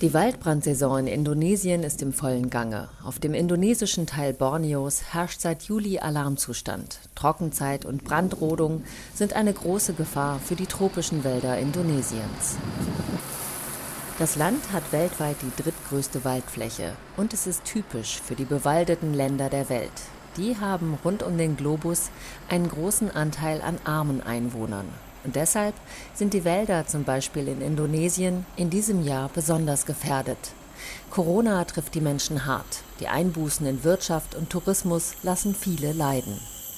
Die Waldbrandsaison in Indonesien ist im vollen Gange. Auf dem indonesischen Teil Borneos herrscht seit Juli Alarmzustand. Trockenzeit und Brandrodung sind eine große Gefahr für die tropischen Wälder Indonesiens. Das Land hat weltweit die drittgrößte Waldfläche und es ist typisch für die bewaldeten Länder der Welt. Die haben rund um den Globus einen großen Anteil an armen Einwohnern. Und deshalb sind die Wälder zum Beispiel in Indonesien in diesem Jahr besonders gefährdet. Corona trifft die Menschen hart. Die Einbußen in Wirtschaft und Tourismus lassen viele leiden.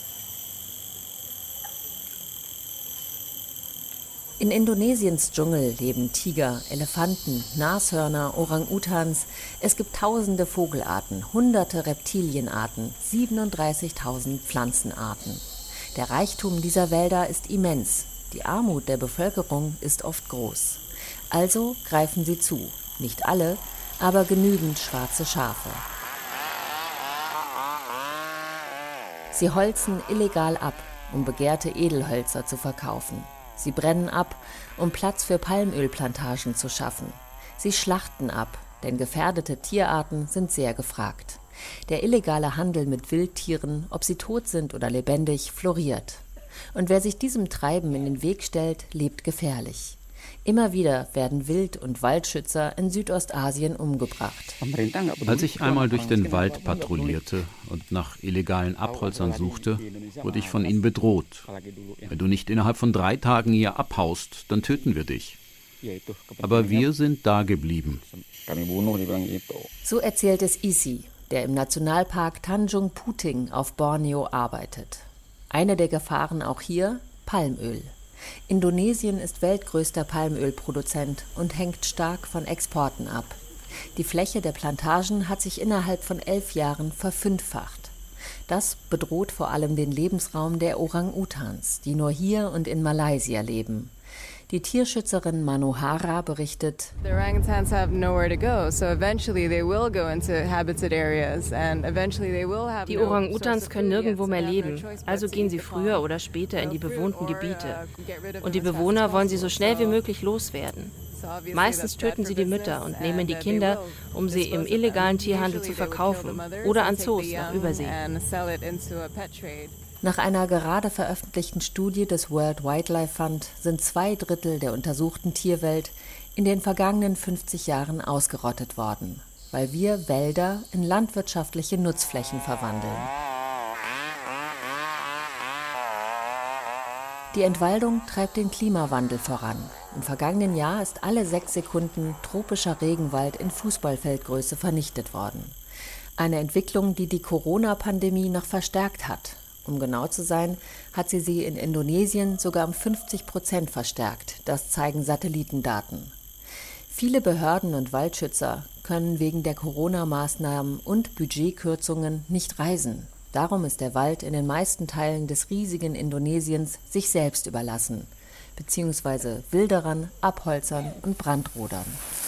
In Indonesiens Dschungel leben Tiger, Elefanten, Nashörner, Orang-Utans. Es gibt tausende Vogelarten, hunderte Reptilienarten, 37.000 Pflanzenarten. Der Reichtum dieser Wälder ist immens. Die Armut der Bevölkerung ist oft groß. Also greifen sie zu. Nicht alle, aber genügend schwarze Schafe. Sie holzen illegal ab, um begehrte Edelhölzer zu verkaufen. Sie brennen ab, um Platz für Palmölplantagen zu schaffen. Sie schlachten ab, denn gefährdete Tierarten sind sehr gefragt. Der illegale Handel mit Wildtieren, ob sie tot sind oder lebendig, floriert. Und wer sich diesem Treiben in den Weg stellt, lebt gefährlich. Immer wieder werden Wild- und Waldschützer in Südostasien umgebracht. Als ich einmal durch den Wald patrouillierte und nach illegalen Abholzern suchte, wurde ich von ihnen bedroht. Wenn du nicht innerhalb von 3 Tagen hier abhaust, dann töten wir dich. Aber wir sind da geblieben. So erzählt es Isi, der im Nationalpark Tanjung Puting auf Borneo arbeitet. Eine der Gefahren auch hier: Palmöl. Indonesien ist weltgrößter Palmölproduzent und hängt stark von Exporten ab. Die Fläche der Plantagen hat sich innerhalb von 11 Jahren verfünffacht. Das bedroht vor allem den Lebensraum der Orang-Utans, die nur hier und in Malaysia leben. Die Tierschützerin Manohara berichtet: Die Orang-Utans können nirgendwo mehr leben, also gehen sie früher oder später in die bewohnten Gebiete. Und die Bewohner wollen sie so schnell wie möglich loswerden. Meistens töten sie die Mütter und nehmen die Kinder, um sie im illegalen Tierhandel zu verkaufen oder an Zoos nach Übersee. Nach einer gerade veröffentlichten Studie des World Wildlife Fund sind 2/3 der untersuchten Tierwelt in den vergangenen 50 Jahren ausgerottet worden, weil wir Wälder in landwirtschaftliche Nutzflächen verwandeln. Die Entwaldung treibt den Klimawandel voran. Im vergangenen Jahr ist alle 6 Sekunden tropischer Regenwald in Fußballfeldgröße vernichtet worden. Eine Entwicklung, die die Corona-Pandemie noch verstärkt hat. Um genau zu sein, hat sie in Indonesien sogar um 50% verstärkt. Das zeigen Satellitendaten. Viele Behörden und Waldschützer können wegen der Corona-Maßnahmen und Budgetkürzungen nicht reisen. Darum ist der Wald in den meisten Teilen des riesigen Indonesiens sich selbst überlassen, beziehungsweise Wilderern, Abholzern und Brandrodern.